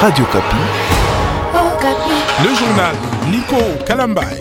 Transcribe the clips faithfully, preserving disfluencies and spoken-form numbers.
Radio Kapi. Le journal Nico Kalambay.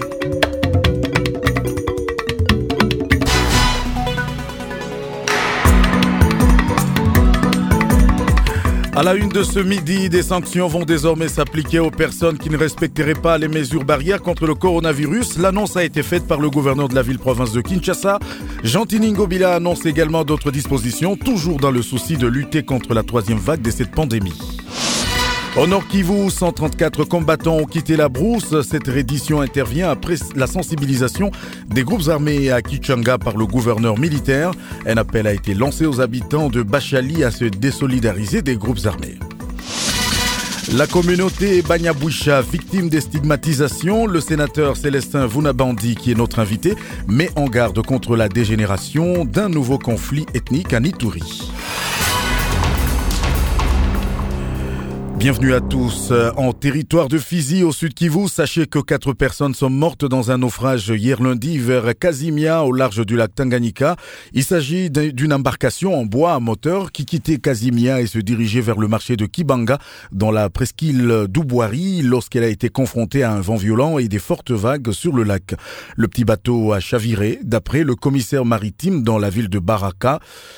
À la une de ce midi, des sanctions vont désormais s'appliquer aux personnes qui ne respecteraient pas les mesures barrières contre le coronavirus. L'annonce a été faite par le gouverneur de la ville-province de Kinshasa. Jean-Tini Ngobila annonce également d'autres dispositions, toujours dans le souci de lutter contre la troisième vague de cette pandémie. Au Nord Kivu, cent trente-quatre combattants ont quitté la brousse. Cette reddition intervient après la sensibilisation des groupes armés à Kichanga par le gouverneur militaire. Un appel a été lancé aux habitants de Bachali à se désolidariser des groupes armés. La communauté Banyaboucha, victime des stigmatisations, le sénateur Célestin Vunabandi, qui est notre invité, met en garde contre la dégénération d'un nouveau conflit ethnique à Ituri. Bienvenue à tous. En territoire de Fizi, au sud Kivu, sachez que quatre personnes sont mortes dans un naufrage hier lundi vers Kazimia, au large du lac Tanganyika. Il s'agit d'une embarcation en bois à moteur qui quittait Kazimia et se dirigeait vers le marché de Kibanga, dans la presqu'île d'Oubouari, lorsqu'elle a été confrontée à un vent violent et des fortes vagues sur le lac. Le petit bateau a chaviré, d'après le commissaire maritime dans la ville de Baraka.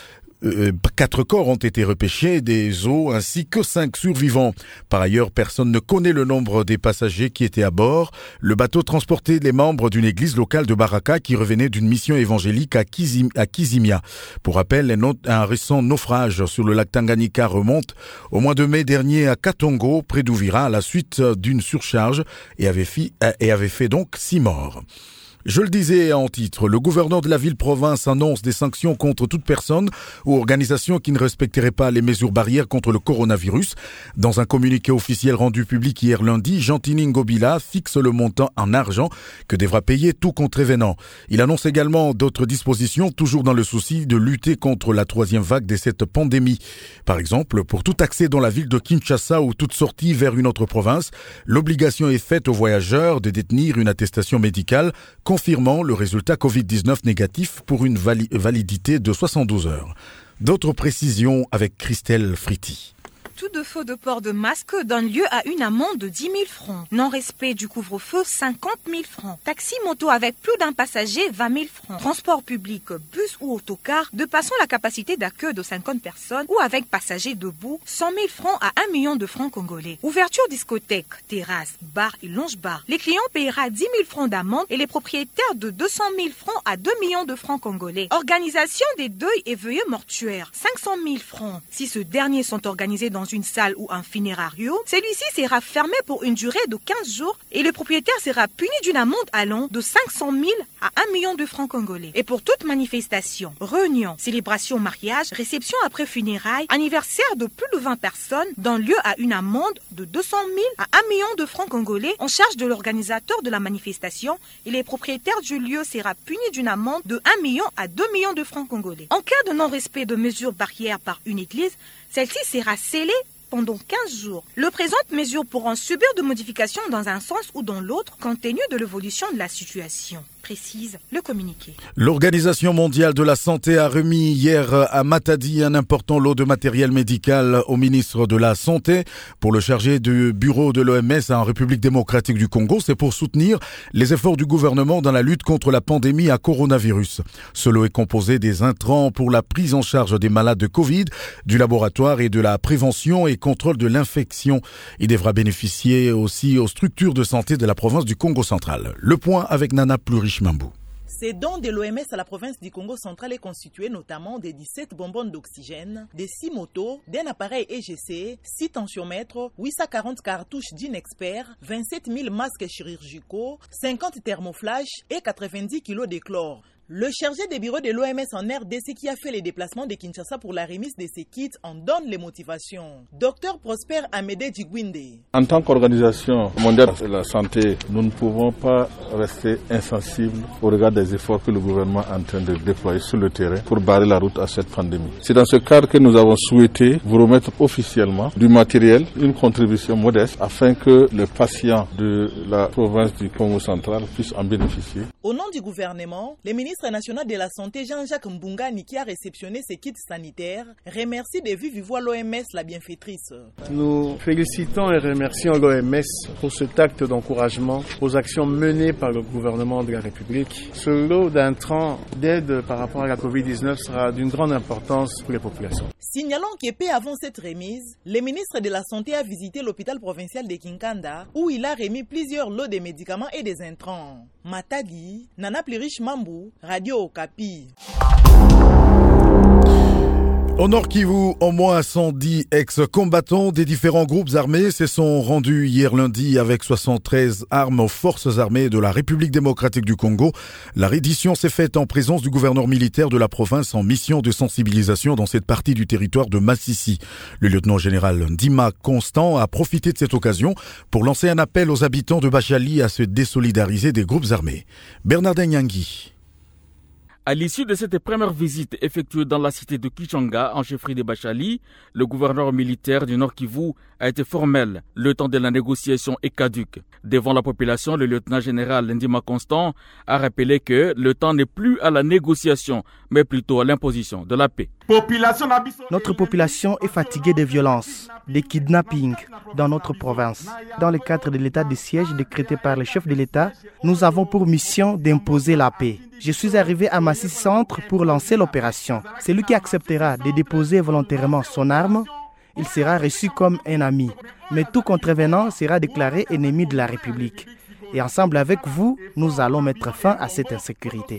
Euh, quatre corps ont été repêchés des eaux ainsi que cinq survivants. Par ailleurs, personne ne connaît le nombre des passagers qui étaient à bord. Le bateau transportait les membres d'une église locale de Baraka qui revenait d'une mission évangélique à, Kizim, à Kizimia. Pour rappel, un récent naufrage sur le lac Tanganyika remonte au mois de mai dernier à Katongo, près d'Ouvira, à la suite d'une surcharge et avait, fi, et avait fait donc six morts. Je le disais en titre, le gouverneur de la ville-province annonce des sanctions contre toute personne ou organisation qui ne respecterait pas les mesures barrières contre le coronavirus. Dans un communiqué officiel rendu public hier lundi, Jean-Tini Ngobila fixe le montant en argent que devra payer tout contrevenant. Il annonce également d'autres dispositions, toujours dans le souci de lutter contre la troisième vague de cette pandémie. Par exemple, pour tout accès dans la ville de Kinshasa ou toute sortie vers une autre province, l'obligation est faite aux voyageurs de détenir une attestation médicale confirmant le résultat covid dix-neuf négatif pour une vali- validité de soixante-douze heures. D'autres précisions avec Christelle Fritti. Tout de faux de port de masque donne lieu à une amende de dix mille francs. Non-respect du couvre-feu, cinquante mille francs. Taxi moto avec plus d'un passager, vingt mille francs. Transport public, bus ou autocar, dépassant la capacité d'accueil de cinquante personnes ou avec passagers debout, cent mille francs à un million de francs congolais. Ouverture discothèque, terrasse, bar et longe-bar. Les clients paiera dix mille francs d'amende et les propriétaires de deux cent mille francs à deux millions de francs congolais. Organisation des deuils et veuillets mortuaires, cinq cent mille francs. Si ceux derniers sont organisés dans une salle ou un funérario, celui-ci sera fermé pour une durée de quinze jours et le propriétaire sera puni d'une amende allant de cinq cent mille à un million de francs congolais. Et pour toute manifestation, réunion, célébration, mariage, réception après funérailles, anniversaire de plus de vingt personnes, donne lieu à une amende de deux cent mille à un million de francs congolais en charge de l'organisateur de la manifestation et les propriétaires du lieu sera puni d'une amende de un million à deux millions de francs congolais. En cas de non-respect de mesures barrières par une église, celle-ci sera scellée pendant quinze jours. Le présentes mesures pourront subir de modifications dans un sens ou dans l'autre, compte tenu de l'évolution de la situation, précise le communiqué. L'Organisation mondiale de la santé a remis hier à Matadi un important lot de matériel médical au ministre de la Santé. Pour le chargé du bureau de l'O M S en République démocratique du Congo, c'est pour soutenir les efforts du gouvernement dans la lutte contre la pandémie à coronavirus. Ce lot est composé des intrants pour la prise en charge des malades de Covid, du laboratoire et de la prévention et contrôle de l'infection. Il devra bénéficier aussi aux structures de santé de la province du Congo central. Le point avec Nana Plurish-Mambou. Ces dons de l'O M S à la province du Congo central est constitué notamment des dix-sept bonbonnes d'oxygène, des six motos, d'un appareil E G C, six tensiomètres, huit cent quarante cartouches d'Inexpert, vingt-sept mille masques chirurgicaux, cinquante thermoflash et quatre-vingt-dix kilos de chlore. Le chargé des bureaux de l'O M S en R D C qui a fait les déplacements de Kinshasa pour la remise de ces kits en donne les motivations. Docteur Prosper Amédée Djigwinde. En tant qu'organisation mondiale de la santé, nous ne pouvons pas rester insensibles au regard des efforts que le gouvernement est en train de déployer sur le terrain pour barrer la route à cette pandémie. C'est dans ce cadre que nous avons souhaité vous remettre officiellement du matériel, une contribution modeste, afin que les patients de la province du Congo central puissent en bénéficier. Au nom du gouvernement, le ministre national de la Santé Jean-Jacques Mbungani, qui a réceptionné ces kits sanitaires, remercie de vive voix l'O M S, la bienfaitrice. Nous félicitons et remercions l'O M S pour cet acte d'encouragement aux actions menées par le gouvernement de la République. Ce lot d'intrants d'aide par rapport à la covid dix-neuf sera d'une grande importance pour les populations. Signalons que peu avant cette remise, le ministre de la Santé a visité l'hôpital provincial de Kinkanda où il a remis plusieurs lots de médicaments et des intrants. Matadi, Nana Plirish Mambou, Radio Okapi. Au Nord Kivu, au moins cent dix ex-combattants des différents groupes armés se sont rendus hier lundi avec soixante-treize armes aux forces armées de la République démocratique du Congo. La reddition s'est faite en présence du gouverneur militaire de la province en mission de sensibilisation dans cette partie du territoire de Massissi. Le lieutenant-général Ndima Constant a profité de cette occasion pour lancer un appel aux habitants de Bachali à se désolidariser des groupes armés. Bernardin Nyangui. À l'issue de cette première visite effectuée dans la cité de Kichanga, en chefferie de Bachali, le gouverneur militaire du Nord Kivu a été formel. Le temps de la négociation est caduc. Devant la population, le lieutenant-général Ndima Constant a rappelé que le temps n'est plus à la négociation, mais plutôt à l'imposition de la paix. Notre population est fatiguée des violences, des kidnappings dans notre province. Dans le cadre de l'état de siège décrété par le chef de l'État, nous avons pour mission d'imposer la paix. Je suis arrivé à Massissi Centre pour lancer l'opération. Celui qui acceptera de déposer volontairement son arme, il sera reçu comme un ami. Mais tout contrevenant sera déclaré ennemi de la République. Et ensemble avec vous, nous allons mettre fin à cette insécurité.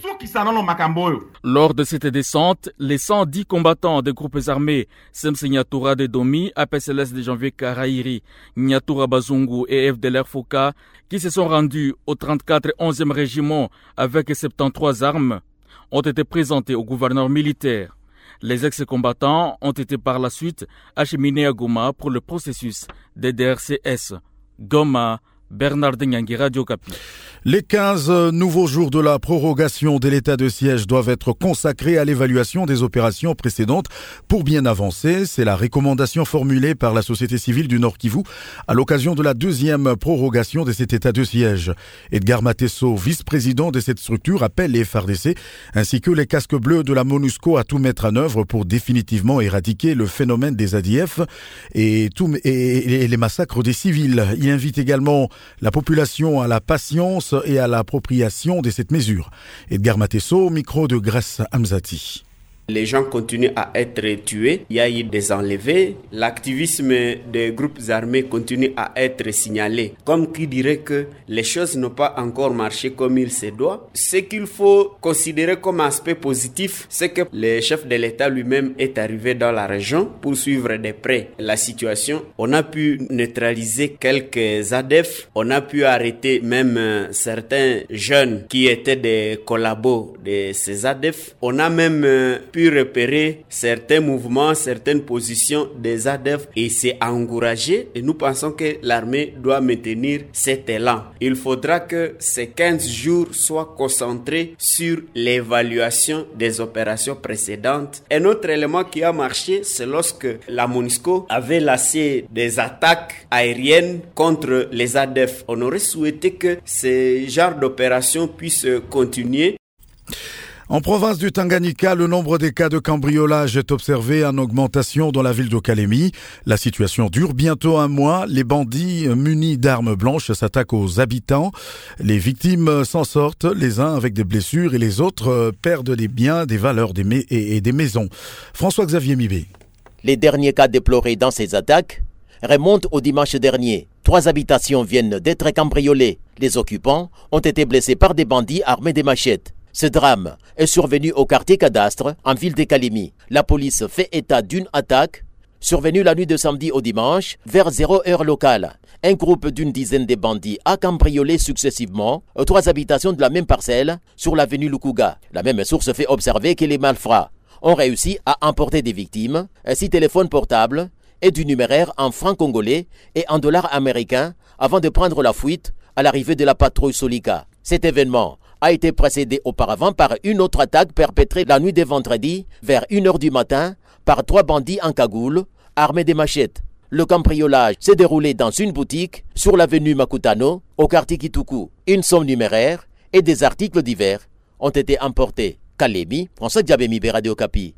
Lors de cette descente, les cent dix combattants des groupes armés Semse Nyatura de Domi, A P S L S de Janvier Karairi, Nyatura Bazungu et F D L R Foka, qui se sont rendus au trente-quatre onzième régiment avec soixante-treize armes, ont été présentés au gouverneur militaire. Les ex-combattants ont été par la suite acheminés à Goma pour le processus des D R C S. Goma, Bernardin Nyangui, Radio Okapi. Les quinze nouveaux jours de la prorogation de l'état de siège doivent être consacrés à l'évaluation des opérations précédentes pour bien avancer. C'est la recommandation formulée par la société civile du Nord Kivu à l'occasion de la deuxième prorogation de cet état de siège. Edgar Matesso, vice-président de cette structure, appelle les F R D C ainsi que les casques bleus de la MONUSCO à tout mettre en œuvre pour définitivement éradiquer le phénomène des A D F et, tout, et, et les massacres des civils. Il invite également la population à la patience et à l'appropriation de cette mesure. Edgar Matesso, micro de Grace Hamzati. Les gens continuent à être tués, il y a eu des enlevés, l'activisme des groupes armés continue à être signalé. Comme qui dirait que les choses n'ont pas encore marché comme il se doit. Ce qu'il faut considérer comme aspect positif, c'est que le chef de l'État lui-même est arrivé dans la région pour suivre de près la situation. On a pu neutraliser quelques A D F, on a pu arrêter même certains jeunes qui étaient des collabos de ces A D F. On a même pu repérer certains mouvements, certaines positions des A D F et c'est encouragé. Et nous pensons que l'armée doit maintenir cet élan. Il faudra que ces quinze jours soient concentrés sur l'évaluation des opérations précédentes. Un autre élément qui a marché, c'est lorsque la MONUSCO avait lancé des attaques aériennes contre les A D F. On aurait souhaité que ce genre d'opérations puissent continuer. En province du Tanganyika, le nombre des cas de cambriolage est observé en augmentation dans la ville de Kalemi. La situation dure bientôt un mois. Les bandits munis d'armes blanches s'attaquent aux habitants. Les victimes s'en sortent, les uns avec des blessures et les autres perdent des biens, des valeurs des mais- et des maisons. François-Xavier Mibé. Les derniers cas déplorés dans ces attaques remontent au dimanche dernier. Trois habitations viennent d'être cambriolées. Les occupants ont été blessés par des bandits armés de machettes. Ce drame est survenu au quartier Cadastre, en ville de Kalemi. La police fait état d'une attaque survenue la nuit de samedi au dimanche, vers zéro heure locale. Un groupe d'une dizaine de bandits a cambriolé successivement trois habitations de la même parcelle sur l'avenue Lukuga. La même source fait observer que les malfrats ont réussi à emporter des victimes, six téléphones portables et du numéraire en francs congolais et en dollars américains avant de prendre la fuite à l'arrivée de la patrouille Solika. Cet événement a été précédé auparavant par une autre attaque perpétrée la nuit de vendredi vers une heure du matin par trois bandits en cagoule armés de machettes. Le cambriolage s'est déroulé dans une boutique sur l'avenue Makutano au quartier Kituku. Une somme numéraire et des articles divers ont été emportés. Kalemi, François Diabemi, Radio Okapi.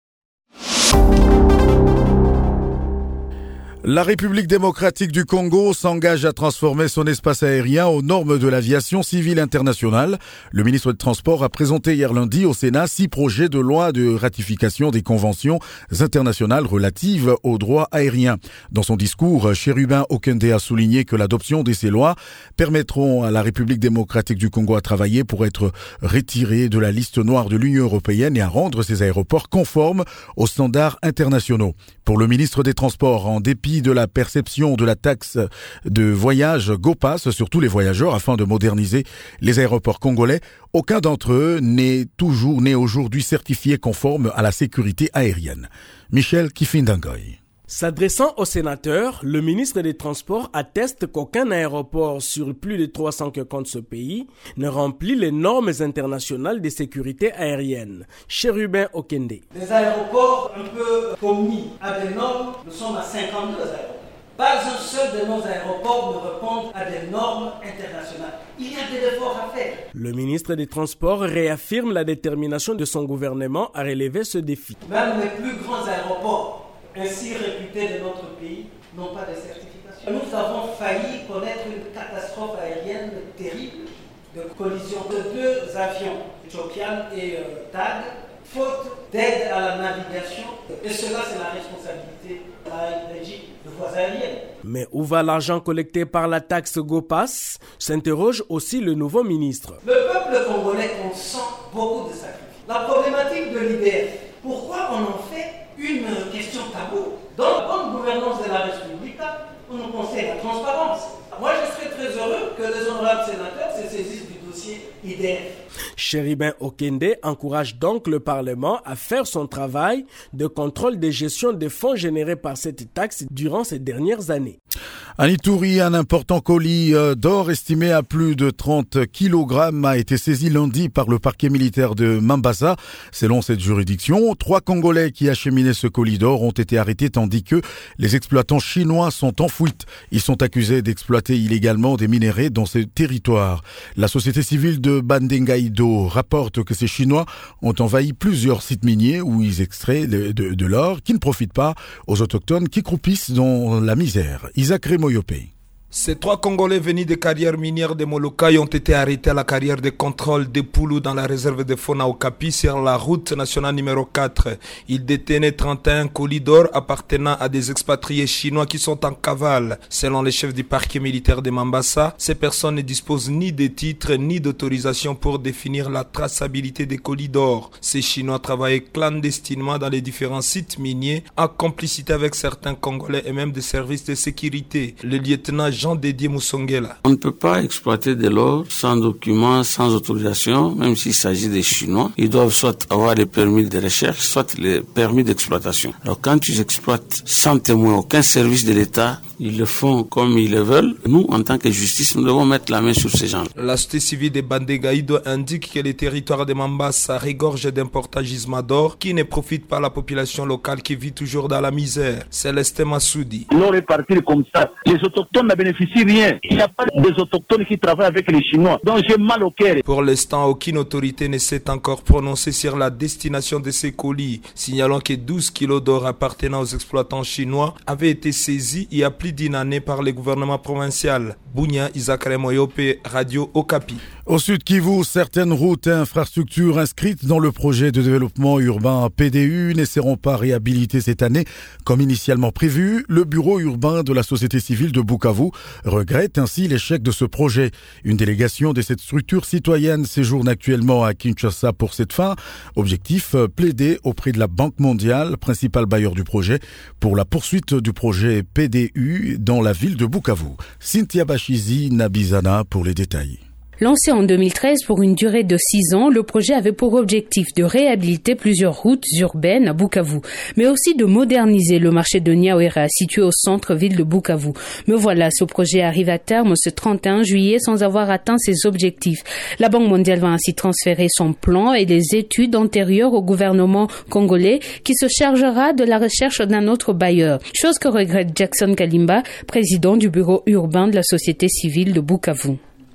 La République démocratique du Congo s'engage à transformer son espace aérien aux normes de l'aviation civile internationale. Le ministre des Transports a présenté hier lundi au Sénat six projets de loi de ratification des conventions internationales relatives aux droits aériens. Dans son discours, Chérubin Okende a souligné que l'adoption de ces lois permettront à la République démocratique du Congo à travailler pour être retirée de la liste noire de l'Union européenne et à rendre ses aéroports conformes aux standards internationaux. Pour le ministre des Transports, en dépit de la perception de la taxe de voyage GoPass sur tous les voyageurs afin de moderniser les aéroports congolais, aucun d'entre eux n'est toujours né aujourd'hui certifié conforme à la sécurité aérienne. Michel Kifindangoy. S'adressant aux sénateurs, le ministre des Transports atteste qu'aucun aéroport sur plus de trois cents que compte ce pays ne remplit les normes internationales de sécurité aérienne. Chérubin Okende. Les aéroports un peu commis à des normes, nous sommes à cinquante-deux aéroports. Pas un seul de nos aéroports ne répond à des normes internationales. Il y a des efforts à faire. Le ministre des Transports réaffirme la détermination de son gouvernement à relever ce défi. Même les plus grands aéroports ainsi réputés de notre pays n'ont pas de certification. Nous avons failli connaître une catastrophe aérienne terrible de collision de deux avions, Ethiopian et euh, T A G, faute d'aide à la navigation. Et cela, c'est la responsabilité de la régie de voies aériennes. Mais où va l'argent collecté par la taxe GoPass? S'interroge aussi le nouveau ministre. Le peuple congolais consent beaucoup de sacrifices. La problématique de l'I D F, pourquoi on en fait une question tabou? Dans la bonne gouvernance de la République, on nous conseille la transparence. Moi, je serais très heureux que les honorables sénateurs se saisissent du dossier I D F. Chérubin Okende encourage donc le Parlement à faire son travail de contrôle de gestion des fonds générés par cette taxe durant ces dernières années. À Ituri, un important colis d'or estimé à plus de trente kilogrammes a été saisi lundi par le parquet militaire de Mambasa. Selon cette juridiction, trois Congolais qui acheminaient ce colis d'or ont été arrêtés tandis que les exploitants chinois sont en fuite. Ils sont accusés d'exploiter illégalement des minerais dans ce territoire. La société civile de Bandengaido rapporte que ces Chinois ont envahi plusieurs sites miniers où ils extraient de, de, de l'or qui ne profite pas aux autochtones qui croupissent dans la misère. Isaac Remoyope. Ces trois Congolais venus des carrières minières de Molokai ont été arrêtés à la carrière de contrôle de Poulou dans la réserve de faune à Okapi sur la route nationale numéro quatre. Ils détenaient trente et un colis d'or appartenant à des expatriés chinois qui sont en cavale. Selon les chefs du parquet militaire de Mambasa, ces personnes ne disposent ni de titres ni d'autorisation pour définir la traçabilité des colis d'or. Ces Chinois travaillaient clandestinement dans les différents sites miniers en complicité avec certains Congolais et même des services de sécurité. Le lieutenant Jean-Dédié Moussongela. On ne peut pas exploiter de l'or sans documents, sans autorisation, même s'il s'agit des Chinois. Ils doivent soit avoir les permis de recherche, soit les permis d'exploitation. Alors quand ils exploitent sans témoin, aucun service de l'État, ils le font comme ils le veulent. Nous, en tant que justice, nous devons mettre la main sur ces gens. La société civile de Bandengaido indique que le territoire de Mambasa regorge d'importants gisements d'or qui ne profitent pas à la population locale qui vit toujours dans la misère. Célestin Massoudi. L'or est parti comme ça. Les autochtones ne bénéficient rien. Il n'y a pas des autochtones qui travaillent avec les Chinois. Donc j'ai mal au cœur. Pour l'instant, aucune autorité ne s'est encore prononcée sur la destination de ces colis, signalant que douze kilos d'or appartenant aux exploitants chinois avaient été saisis il y a plus d'une année par le gouvernement provincial. Bounia, Isaac Remoyope, Radio Okapi. Au Sud Kivu, certaines routes et infrastructures inscrites dans le projet de développement urbain P D U ne seront pas réhabilitées cette année comme initialement prévu. Le bureau urbain de la société civile de Bukavu regrette ainsi l'échec de ce projet. Une délégation de cette structure citoyenne séjourne actuellement à Kinshasa pour cette fin. Objectif, plaider auprès de la Banque mondiale, principal bailleur du projet, pour la poursuite du projet P D U dans la ville de Bukavu. Cynthia Bachizi Nabizana pour les détails. Lancé en deux mille treize pour une durée de six ans, le projet avait pour objectif de réhabiliter plusieurs routes urbaines à Bukavu, mais aussi de moderniser le marché de Niawera situé au centre-ville de Bukavu. Mais voilà, ce projet arrive à terme ce trente et un juillet sans avoir atteint ses objectifs. La Banque mondiale va ainsi transférer son plan et les études antérieures au gouvernement congolais qui se chargera de la recherche d'un autre bailleur. Chose que regrette Jackson Kalimba, président du bureau urbain de la société civile de Bukavu.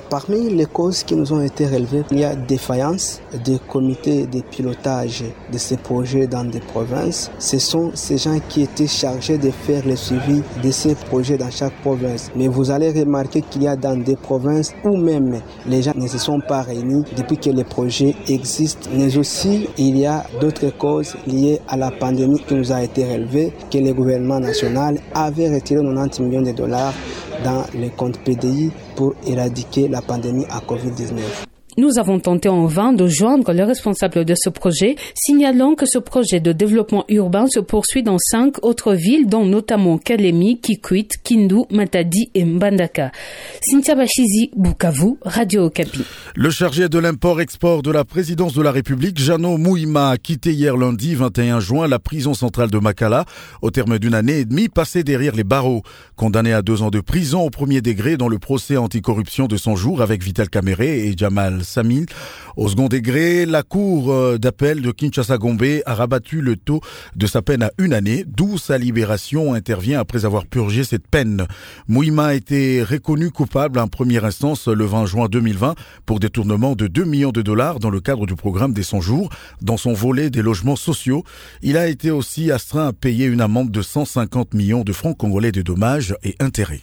Parmi les causes qui nous ont été relevées, il y a défaillance des comités de pilotage de ces projets dans des provinces. Ce sont ces gens qui étaient chargés de faire le suivi de ces projets dans chaque province. Mais vous allez remarquer qu'il y a dans des provinces où même les gens ne se sont pas réunis depuis que les projets existent. Mais aussi, il y a d'autres causes liées à la pandémie qui nous a été relevée, que le gouvernement national avait retiré quatre-vingt-dix millions de dollars dans les comptes P D I pour éradiquer la pandémie à covid dix-neuf. Nous avons tenté en vain de joindre le responsable de ce projet, signalant que ce projet de développement urbain se poursuit dans cinq autres villes, dont notamment Kalemi, Kikwit, Kindu, Matadi et Mbandaka. Cynthia Bachizi, Bukavu, Radio Okapi. Le chargé de l'import-export de la présidence de la République, Jeannot Mouima, a quitté hier lundi vingt et un juin la prison centrale de Makala, au terme d'une année et demie passée derrière les barreaux. Condamné à deux ans de prison au premier degré dans le procès anticorruption de son jour avec Vital Kamerhe et Jamal Samil. Au second degré, la cour d'appel de Kinshasa-Gombe a rabattu le taux de sa peine à une année, d'où sa libération intervient après avoir purgé cette peine. Mouima a été reconnu coupable en première instance le vingt juin deux mille vingt pour détournement de deux millions de dollars dans le cadre du programme des cent jours dans son volet des logements sociaux. Il a été aussi astreint à payer une amende de cent cinquante millions de francs congolais de dommages et intérêts.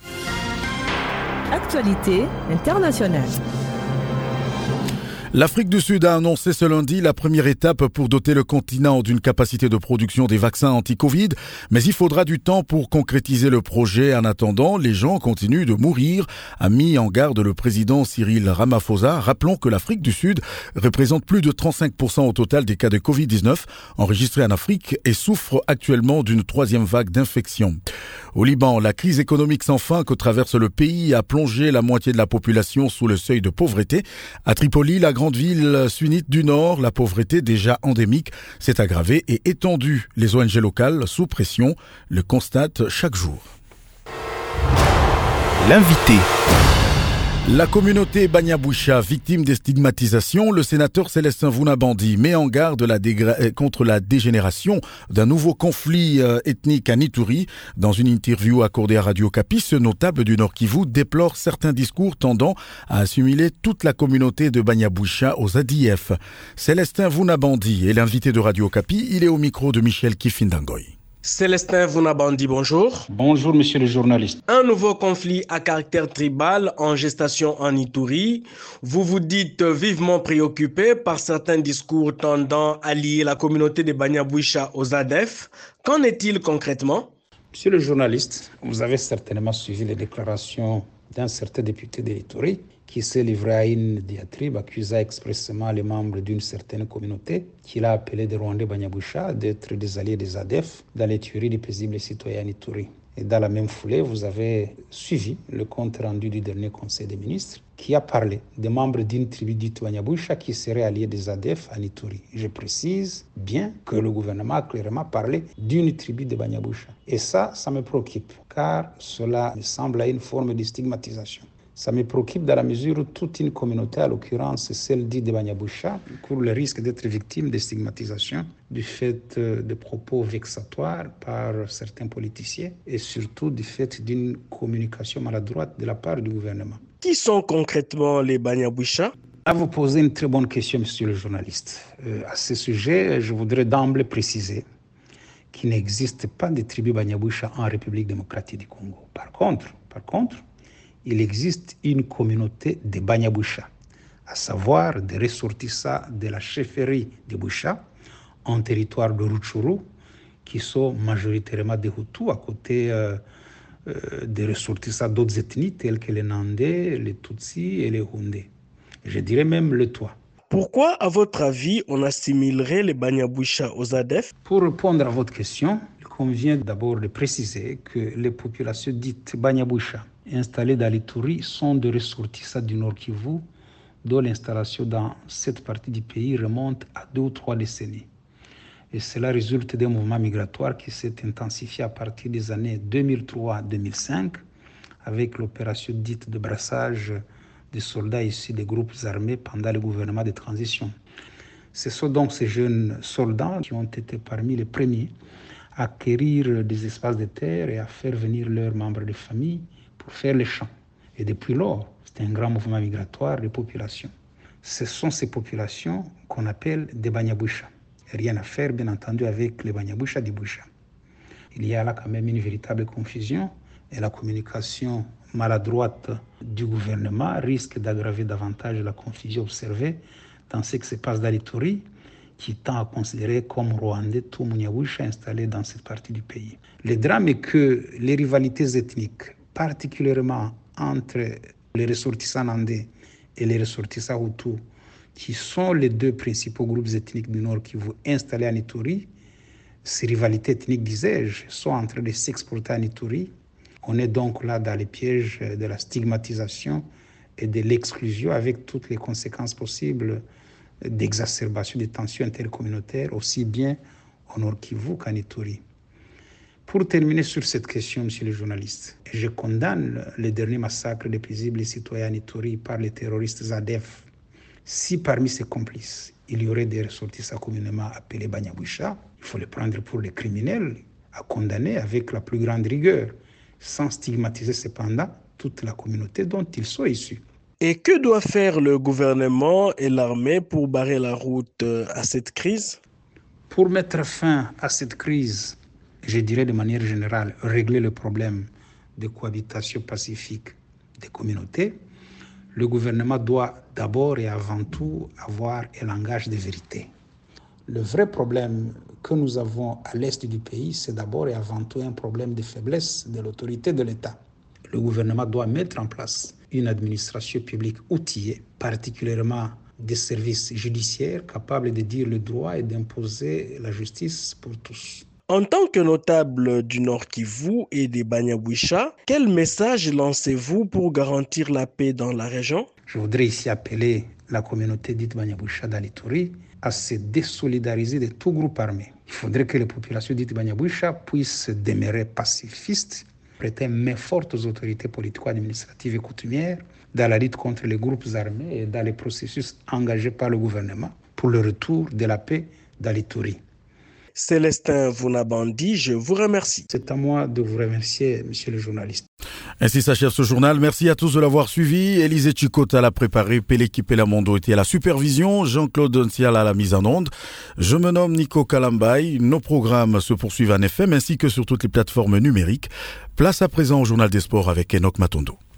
Actualité internationale. L'Afrique du Sud a annoncé ce lundi la première étape pour doter le continent d'une capacité de production des vaccins anti-Covid, mais il faudra du temps pour concrétiser le projet. En attendant, les gens continuent de mourir, a mis en garde le président Cyril Ramaphosa. Rappelons que l'Afrique du Sud représente plus de trente-cinq pour cent au total des cas de covid dix-neuf enregistrés en Afrique et souffre actuellement d'une troisième vague d'infection. Au Liban, la crise économique sans fin que traverse le pays a plongé la moitié de la population sous le seuil de pauvreté. À Tripoli, la grande ville sunnite du Nord, la pauvreté déjà endémique s'est aggravée et étendue. Les O N G locales, sous pression, le constatent chaque jour. L'invité. La communauté Banyaboucha, victime des stigmatisations, le sénateur Célestin Vounabandi met en garde la dégra- contre la dégénération d'un nouveau conflit euh, ethnique à Ituri. Dans une interview accordée à Radio Okapi, ce notable du Nord Kivu déplore certains discours tendant à assimiler toute la communauté de Banyaboucha aux A D F. Célestin Vounabandi est l'invité de Radio Okapi. Il est au micro de Michel Kifindangoy. Célestin Vounabandi, bonjour. Bonjour, monsieur le journaliste. Un nouveau conflit à caractère tribal en gestation en Ituri. Vous vous dites vivement préoccupé par certains discours tendant à lier la communauté de Banyaboucha aux A D F. Qu'en est-il concrètement? Monsieur le journaliste, vous avez certainement suivi les déclarations d'un certain député de l'Ituri qui s'est livré à une diatribe accusant expressément les membres d'une certaine communauté qu'il a appelé des Rwandais Banyaboucha d'être des alliés des A D F dans les tueries des paisibles citoyens Ituri. Et dans la même foulée, vous avez suivi le compte rendu du dernier Conseil des ministres qui a parlé des membres d'une tribu dite Banyaboucha qui seraient alliés des A D F en Ituri. Je précise bien que le gouvernement a clairement parlé d'une tribu de Banyaboucha. Et ça, ça me préoccupe, car cela me semble à une forme de stigmatisation. Ça me préoccupe dans la mesure où toute une communauté, à l'occurrence celle dite de Banyaboucha, court le risque d'être victime de stigmatisation du fait de propos vexatoires par certains politiciens et surtout du fait d'une communication maladroite de la part du gouvernement. Qui sont concrètement les Banyaboucha? À vous poser une très bonne question, monsieur le journaliste. Euh, à ce sujet, je voudrais d'emblée préciser qu'il n'existe pas de tribu Banyaboucha en République démocratique du Congo. Par contre, par contre, il existe une communauté de Banyaboucha, à savoir des ressortissants de la chefferie de Boucha, en territoire de Rutshuru, qui sont majoritairement des Hutus, à côté euh, euh, des ressortissants d'autres ethnies, telles que les Nandais, les Tutsis et les Hundés. Je dirais même le Toit. Pourquoi, à votre avis, on assimilerait les Banyaboucha aux A D F? Pour répondre à votre question, il convient d'abord de préciser que les populations dites Banyaboucha installés dans l'Ituri sont de ressortissants du Nord Kivu, dont l'installation dans cette partie du pays remonte à deux ou trois décennies. Et cela résulte d'un mouvement migratoire qui s'est intensifié à partir des années deux mille trois à deux mille cinq, avec l'opération dite de brassage des soldats issus des groupes armés pendant le gouvernement de transition. Ce sont donc ces jeunes soldats qui ont été parmi les premiers à acquérir des espaces de terre et à faire venir leurs membres de famille pour faire les champs. Et depuis lors, c'est un grand mouvement migratoire des populations. Ce sont ces populations qu'on appelle des Banyaboucha. Rien à faire, bien entendu, avec les Banyaboucha du Boucha. Il y a là quand même une véritable confusion et la communication maladroite du gouvernement risque d'aggraver davantage la confusion observée dans ce qui se passe dans l'Ituri, qui tend à considérer comme rwandais tout Munyaboucha installé dans cette partie du pays. Le drame est que les rivalités ethniques, particulièrement entre les ressortissants nandais et les ressortissants hutus, qui sont les deux principaux groupes ethniques du Nord Kivu installés en Ituri, ces rivalités ethniques, disais-je, sont en train de s'exporter en Ituri. On est donc là dans les pièges de la stigmatisation et de l'exclusion avec toutes les conséquences possibles d'exacerbation des tensions intercommunautaires, aussi bien au Nord Kivu qu'en Ituri. Pour terminer sur cette question, monsieur le journaliste, je condamne le dernier massacre des paisibles citoyens en Ituri par les terroristes Z A D F. Si parmi ses complices, il y aurait des ressortissants communément appelés Banyaboucha, il faut les prendre pour des criminels à condamner avec la plus grande rigueur, sans stigmatiser cependant toute la communauté dont ils sont issus. Et que doit faire le gouvernement et l'armée pour barrer la route à cette crise? Pour mettre fin à cette crise, je dirais de manière générale, régler le problème de cohabitation pacifique des communautés, le gouvernement doit d'abord et avant tout avoir un langage de vérité. Le vrai problème que nous avons à l'est du pays, c'est d'abord et avant tout un problème de faiblesse de l'autorité de l'État. Le gouvernement doit mettre en place une administration publique outillée, particulièrement des services judiciaires capables de dire le droit et d'imposer la justice pour tous. En tant que notable du Nord Kivu et des Banyaboucha, quel message lancez-vous pour garantir la paix dans la région? Je voudrais ici appeler la communauté dite Banyaboucha d'Alituri à se désolidariser de tout groupe armé. Il faudrait que les populations dites Banyaboucha puissent demeurer pacifistes, prêter main forte aux autorités politico-administratives et coutumières dans la lutte contre les groupes armés et dans les processus engagés par le gouvernement pour le retour de la paix d'Alituri. Célestin Vunabandi, je vous remercie. C'est à moi de vous remercier, monsieur le journaliste. Ainsi s'achève ce journal. Merci à tous de l'avoir suivi. Élisée Chikota l'a préparé, Péléki Pélamondo était à la supervision, Jean-Claude Doncial à la mise en onde. Je me nomme Nico Kalambay. Nos programmes se poursuivent en F M ainsi que sur toutes les plateformes numériques. Place à présent au Journal des Sports avec Enoch Matondo.